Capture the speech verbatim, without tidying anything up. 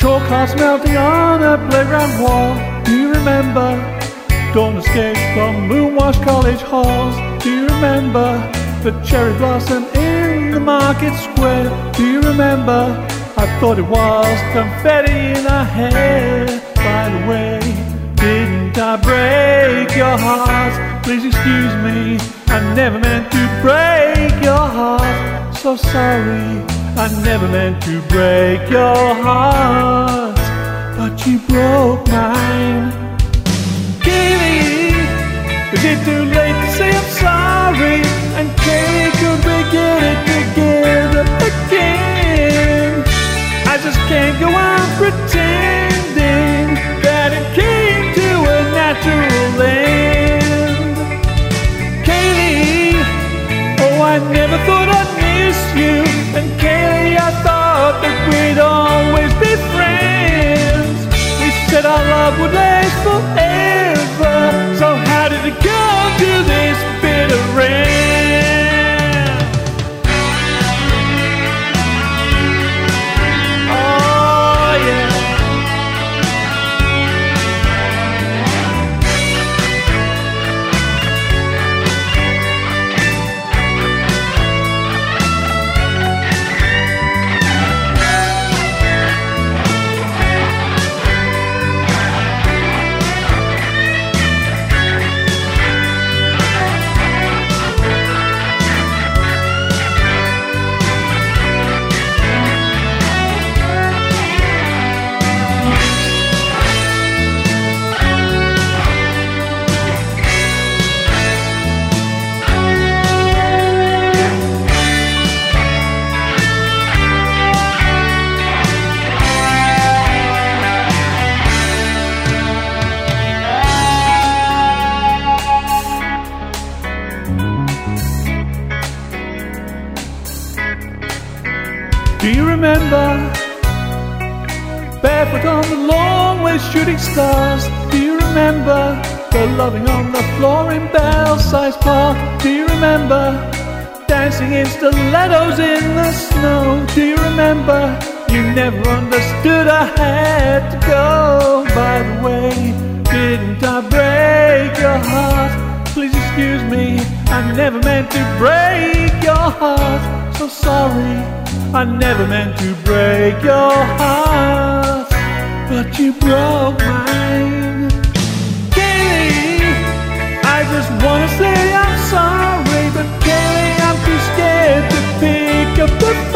Chalk hearts melting on a playground wall. Do you remember? Dawn escaped from moon-washed college halls. Do you remember? The cherry blossom in the market square. Do you remember? I thought it was confetti in our hair. By the way, didn't I break your heart? Please excuse me, I never meant to break your heart. So sorry, I never meant to break your heart, but you broke mine. Kaylee, is it too late to say I'm sorry? And Kaylee, could we get it together again? I just can't go on pretending that it came to a natural end. Kaylee, oh, I never thought I'd miss you. And Kaylee, I thought that we'd always be friends. We said our love would last forever. So how did it come to this bitter end? Oh yeah. Do you remember? Barefoot on the long way shooting stars. Do you remember? The loving on the floor in Belsize Park. Do you remember? Dancing in stilettos in the snow. Do you remember? You never understood I had to go. By the way, didn't I break your heart? Please excuse me, I never meant to break your heart. So sorry, I never meant to break your heart, but you broke mine. Kaylee, I just wanna say I'm sorry, but Kaylee, I'm too scared to pick up the